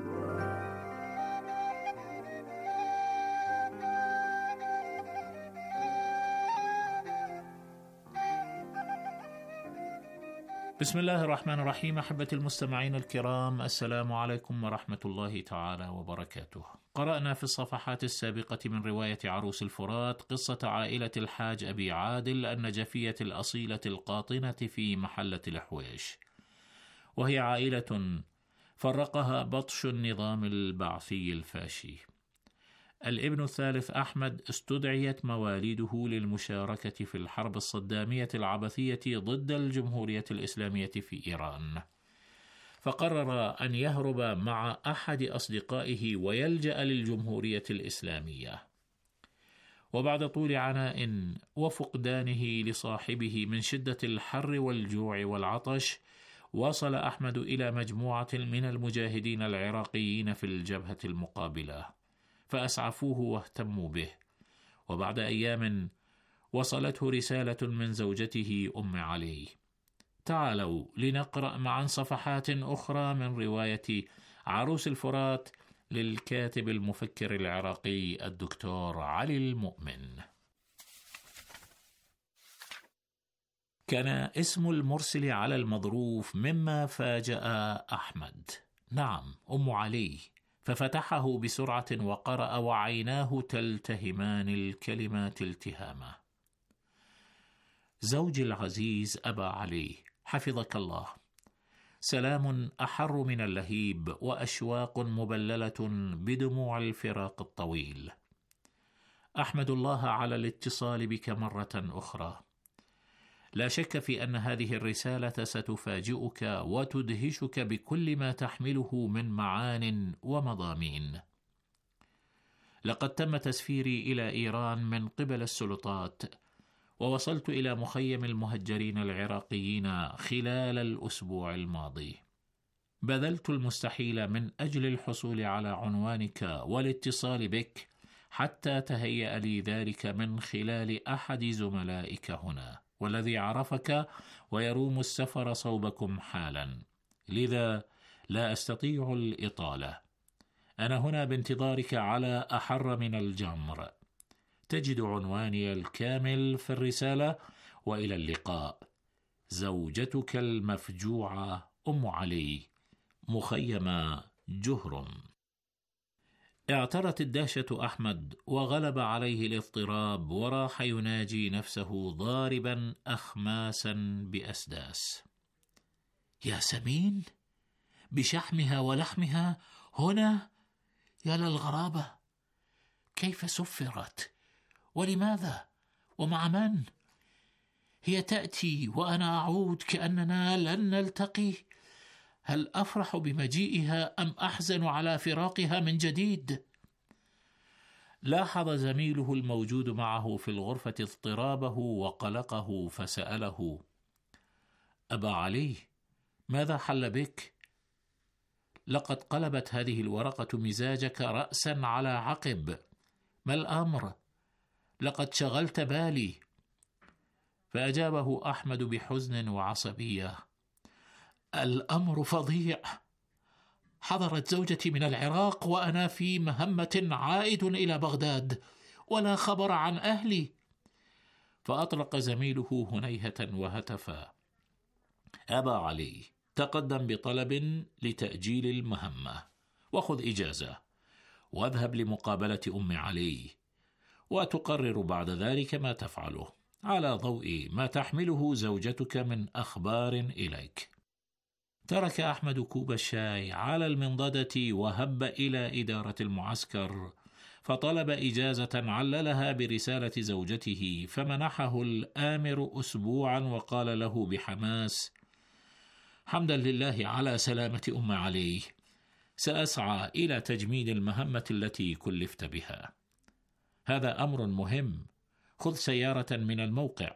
بسم الله الرحمن الرحيم. أحبتي المستمعين الكرام، السلام عليكم ورحمة الله تعالى وبركاته. قرأنا في الصفحات السابقة من رواية عروس الفرات قصة عائلة الحاج أبي عادل النجفية الأصيلة القاطنة في محلة الحويش، وهي عائلة فرقها بطش النظام البعثي الفاشي. الابن الثالث أحمد استدعيت مواليده للمشاركة في الحرب الصدامية العبثية ضد الجمهورية الإسلامية في إيران، فقرر أن يهرب مع أحد أصدقائه ويلجأ للجمهورية الإسلامية. وبعد طول عناء وفقدانه لصاحبه من شدة الحر والجوع والعطش، وصل أحمد إلى مجموعة من المجاهدين العراقيين في الجبهة المقابلة، فأسعفوه واهتموا به. وبعد أيام وصلته رسالة من زوجته أم علي. تعالوا لنقرأ معا صفحات أخرى من رواية عروس الفرات للكاتب المفكر العراقي الدكتور علي المؤمن. كان اسم المرسل على المظروف مما فاجأ أحمد. نعم، أم علي، ففتحه بسرعة وقرأ وعيناه تلتهمان الكلمات التهامة. زوجي العزيز أبا علي، حفظك الله. سلام أحر من اللهيب وأشواق مبللة بدموع الفراق الطويل. أحمد الله على الاتصال بك مرة أخرى. لا شك في أن هذه الرسالة ستفاجئك وتدهشك بكل ما تحمله من معان ومضامين. لقد تم تسفيري إلى إيران من قبل السلطات، ووصلت إلى مخيم المهجرين العراقيين خلال الأسبوع الماضي. بذلت المستحيل من أجل الحصول على عنوانك والاتصال بك، حتى تهيأ لي ذلك من خلال أحد زملائك هنا، والذي عرفك ويروم السفر صوبكم حالا، لذا لا أستطيع الإطالة. أنا هنا بانتظارك على أحر من الجمر. تجد عنواني الكامل في الرسالة، وإلى اللقاء. زوجتك المفجوعة أم علي، مخيم جهرم. اعترت الدهشة أحمد وغلب عليه الاضطراب، وراح يناجي نفسه ضاربا أخماسا بأسداس. يا سمين، بشحمها ولحمها هنا؟ يا للغرابة، كيف سفرت؟ ولماذا؟ ومع من؟ هي تأتي وأنا أعود كأننا لن نلتقي. هل أفرح بمجيئها أم أحزن على فراقها من جديد؟ لاحظ زميله الموجود معه في الغرفة اضطرابه وقلقه، فسأله: أبا علي، ماذا حل بك؟ لقد قلبت هذه الورقة مزاجك رأسا على عقب. ما الأمر؟ لقد شغلت بالي. فأجابه أحمد بحزن وعصبية: الأمر فظيع. حضرت زوجتي من العراق وأنا في مهمة عائد إلى بغداد، ولا خبر عن أهلي. فأطلق زميله هنيهة وهتفا: أبا علي، تقدم بطلب لتأجيل المهمة، وخذ إجازة، واذهب لمقابلة أم علي، وتقرر بعد ذلك ما تفعله على ضوء ما تحمله زوجتك من أخبار إليك. ترك أحمد كوب الشاي على المنضدة وهب إلى إدارة المعسكر، فطلب إجازة عللها برسالة زوجته، فمنحه الآمر أسبوعا وقال له بحماس: حمدا لله على سلامة أم علي، سأسعى إلى تجميد المهمة التي كلفت بها. هذا أمر مهم، خذ سيارة من الموقع.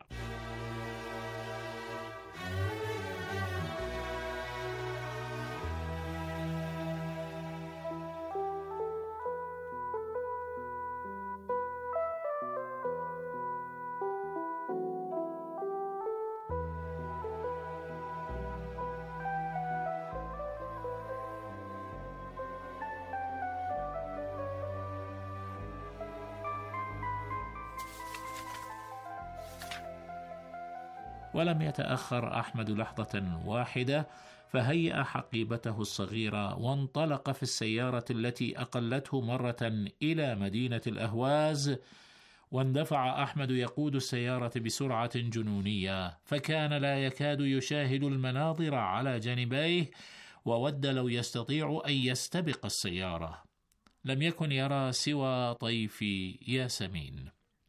ولم يتأخر أحمد لحظة واحدة، فهيأ حقيبته الصغيرة وانطلق في السيارة التي أقلته مرة إلى مدينة الأهواز. واندفع أحمد يقود السيارة بسرعة جنونية، فكان لا يكاد يشاهد المناظر على جانبيه، وود لو يستطيع أن يستبق السيارة. لم يكن يرى سوى طيف ياسمين.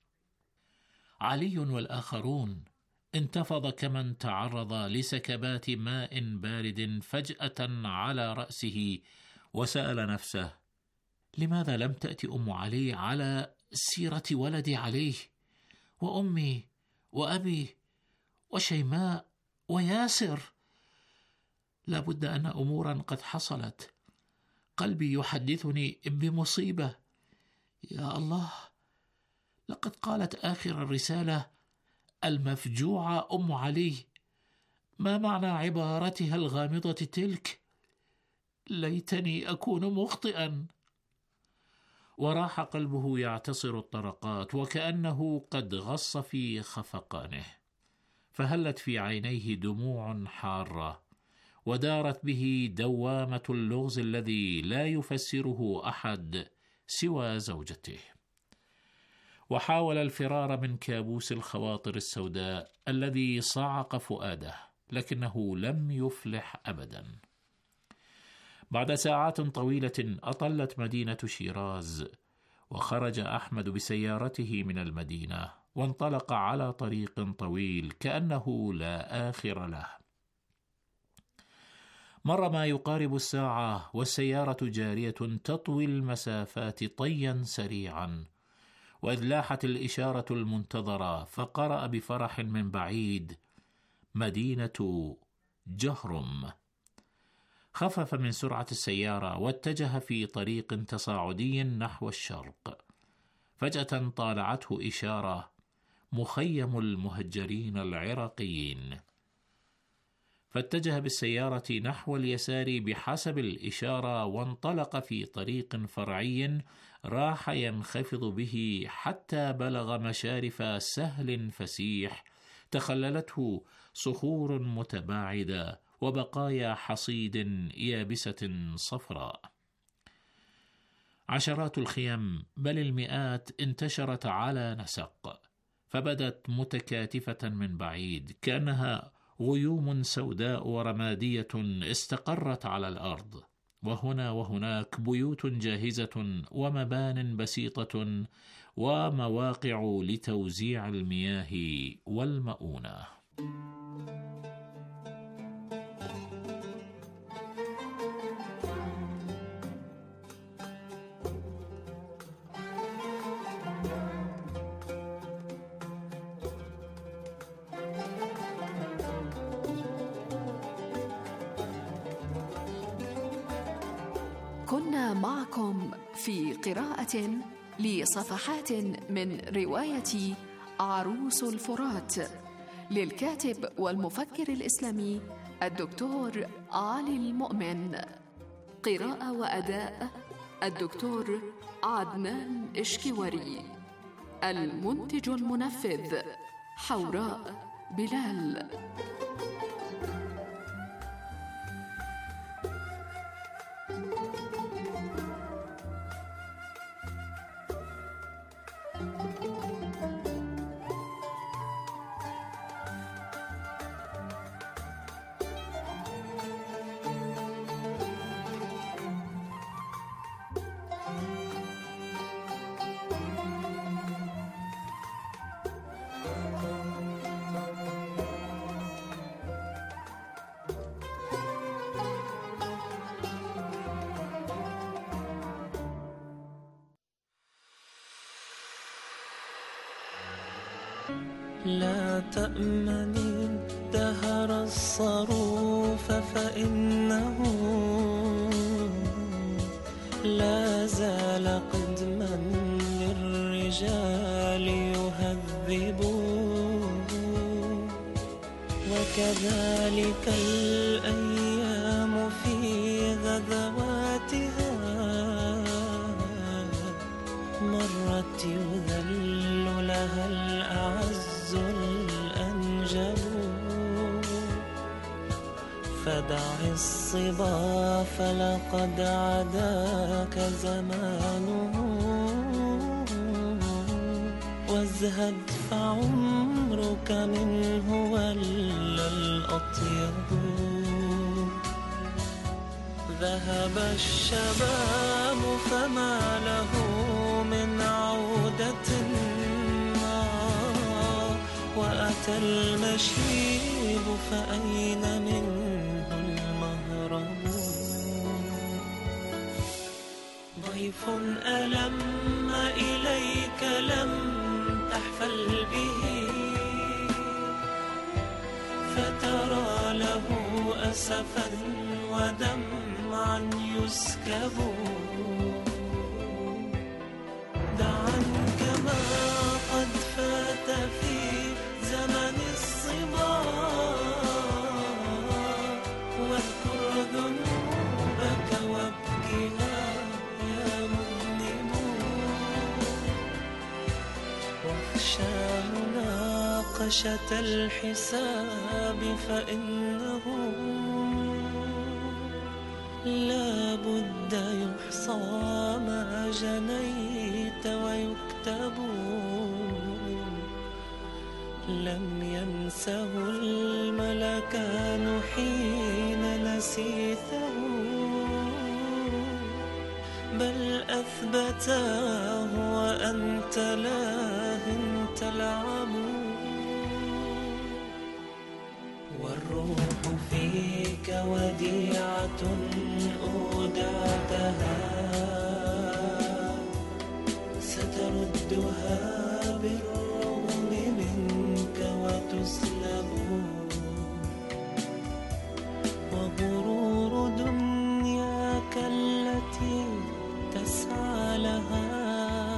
علي والآخرون انتفض كمن تعرض لسكبات ماء بارد فجأة على رأسه، وسأل نفسه: لماذا لم تأتي أم علي على سيرة ولدي عليه، وأمي وأبي وشيماء وياسر؟ لابد أن أمورا قد حصلت. قلبي يحدثني بمصيبة. يا الله، لقد قالت آخر الرسالة: المفجوعة أم علي. ما معنى عبارتها الغامضة تلك؟ ليتني أكون مخطئا. وراح قلبه يعتصر الطرقات، وكأنه قد غص في خفقانه، فهلت في عينيه دموع حارة، ودارت به دوامة اللغز الذي لا يفسره أحد سوى زوجته. وحاول الفرار من كابوس الخواطر السوداء الذي صعق فؤاده، لكنه لم يفلح أبدا. بعد ساعات طويلة أطلت مدينة شيراز، وخرج أحمد بسيارته من المدينة، وانطلق على طريق طويل كأنه لا آخر له. مر ما يقارب الساعة والسيارة جارية تطوي المسافات طيا سريعا، وإذ لاحت الإشارة المنتظرة، فقرأ بفرح من بعيد: مدينة جهرم. خفف من سرعة السيارة واتجه في طريق تصاعدي نحو الشرق. فجأة طالعته إشارة: مخيم المهجرين العراقيين. فاتجه بالسيارة نحو اليسار بحسب الإشارة، وانطلق في طريق فرعي راح ينخفض به حتى بلغ مشارف سهل فسيح تخللته صخور متباعدة وبقايا حصيد يابسة صفراء. عشرات الخيم بل المئات انتشرت على نسق، فبدت متكاتفة من بعيد كأنها غيوم سوداء ورمادية استقرت على الأرض، وهنا وهناك بيوت جاهزة ومبان بسيطة ومواقع لتوزيع المياه والمؤونة. كنا معكم في قراءة لصفحات من رواية عروس الفرات للكاتب والمفكر الإسلامي الدكتور علي المؤمن. قراءة وأداء الدكتور عدنان إشكواري. المنتج المنفذ حوراء بلال. لا تأمني الدهر الصروف فإنه لا زال قدما للرجال يهذب، وكذلك الأيام في غزواتها مرت يذل لها الأعز الأنجب. فدع الصبا فلقد عداك زمانه، وازهد فعمرك منه ولا الأطيب. ذهب الشباب فما له من عودة، وأتى المشيب فأين منه المهرب. ضيف ألم إليك لم تحفل به، فترى له أسفا ودمعا يسكب. دعا كما قد فات في زمن الصبا، واذكر ذنوبك وابكها يا مذنب. واخشى مناقشة الحساب فإنه لا بد يحصى ما جنيت ويكتب. لم ينسه الملكان حين نسيته، بل أثبتاه وأنت لاه تلعب. والروح فيك وديعة أودعتها، ستردها بالرغم منك وتسلب. وغرور دنياك التي تسعى لها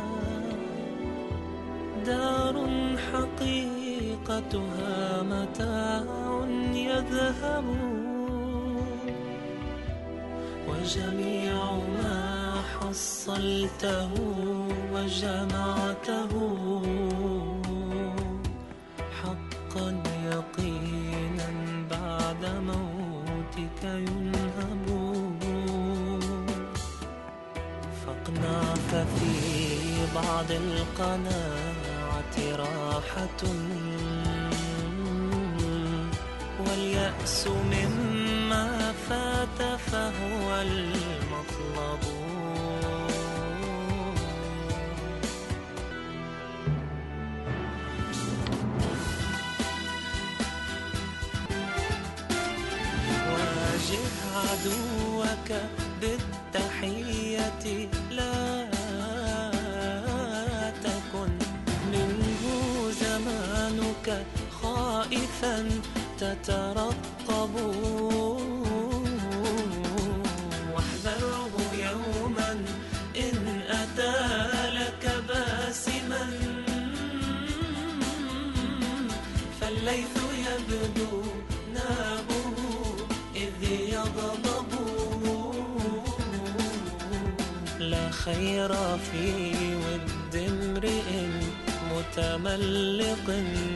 دار حقيقتها متاع يذهب. وجميع ما حصلته وجمعته حقا يقينا بعد موتك ينهب. فاقنع ففي بعض القناعة راحة، واليأس مما فات فهو المطلب. عدوك بالتحية لا تكن منه زمانك خائفا تترقب واحذره يوما إن أتى لك باسما فالليث يبدو نابه إذ يغضب لا خير في ود امرئ متملق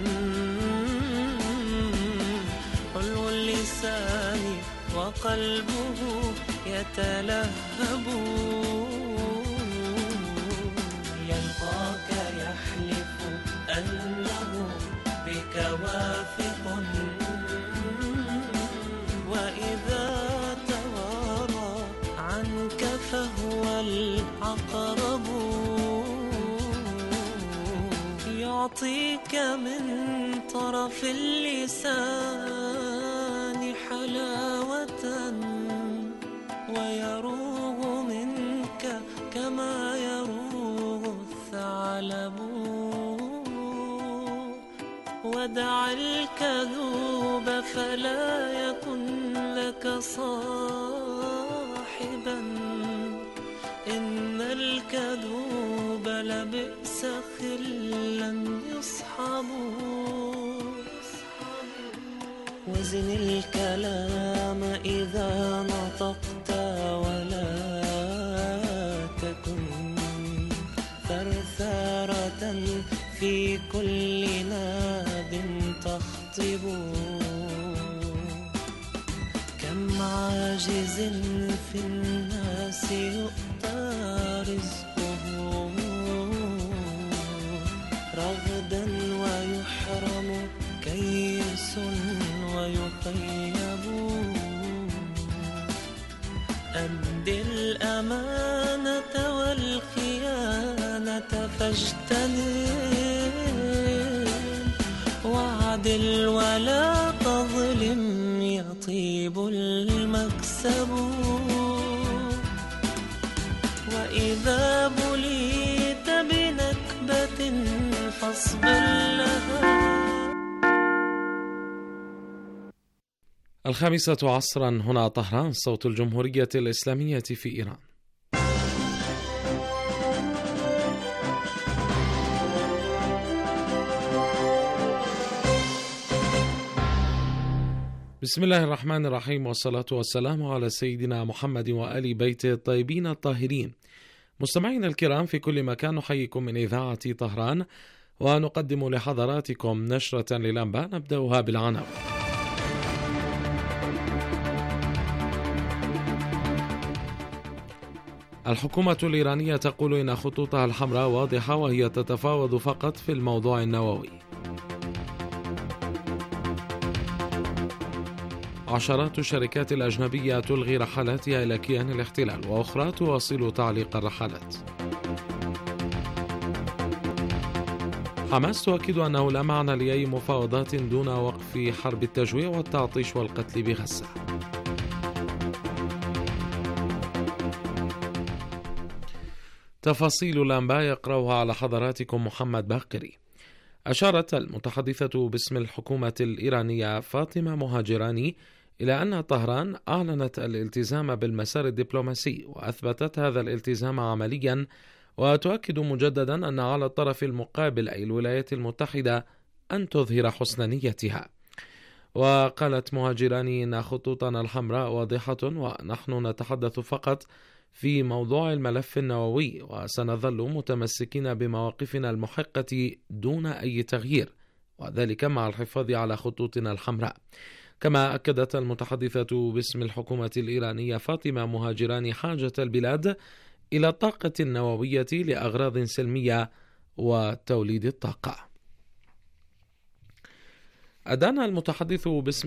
حلو اللسان وقلبه يتلهب يلقاك يحلف أنه بك واثق وإذا توارى عنك فهو العقرب يعطيك من طرف اللسان حلاوة ويروغ منك كما يروغ الثعلب ودع الكذوب فلا يكن لك صاحبا إن الكذوب لبئس خلا يصحبه وزن الكلام إذا نطقت ولا تكن ثرثارة في كل ناد تخطب كم عاجز في الناس يؤتى رزقه رغدا ويحرم كيس ويخيب أد الأمانة والخيانة فاجتنب وعدل ولا تظلم يطيب المكسب وإذا بليت بنكبة فاصبر لها. الخامسة عصرا هنا طهران، صوت الجمهورية الإسلامية في إيران. بسم الله الرحمن الرحيم، والصلاة والسلام على سيدنا محمد وآل بيته الطيبين الطاهرين. مستمعينا الكرام في كل مكان، نحييكم من إذاعة طهران ونقدم لحضراتكم نشرة للأنباء نبدأها بالعناوين. الحكومة الإيرانية تقول إن خطوطها الحمراء واضحة وهي تتفاوض فقط في الموضوع النووي. عشرات الشركات الأجنبية تلغي رحلاتها إلى كيان الاحتلال، وأخرى تواصل تعليق الرحلات. حماس تؤكد أنه لا معنى لأي مفاوضات دون وقف حرب التجويع والتعطيش والقتل بغزة. تفاصيل الأنباء يقرأها على حضراتكم محمد باقري. أشارت المتحدثة باسم الحكومة الإيرانية فاطمة مهاجراني إلى أن طهران أعلنت الالتزام بالمسار الدبلوماسي، وأثبتت هذا الالتزام عمليا، وتؤكد مجددا أن على الطرف المقابل أي الولايات المتحدة أن تظهر حسن نيتها. وقالت مهاجراني إن خطوطنا الحمراء واضحة ونحن نتحدث فقط في موضوع الملف النووي، وسنظل متمسكين بمواقفنا المحقة دون أي تغيير، وذلك مع الحفاظ على خطوطنا الحمراء. كما أكدت المتحدثة باسم الحكومة الإيرانية فاطمة مهاجراني حاجة البلاد إلى الطاقة النووية لأغراض سلمية وتوليد الطاقة. أدان المتحدث باسم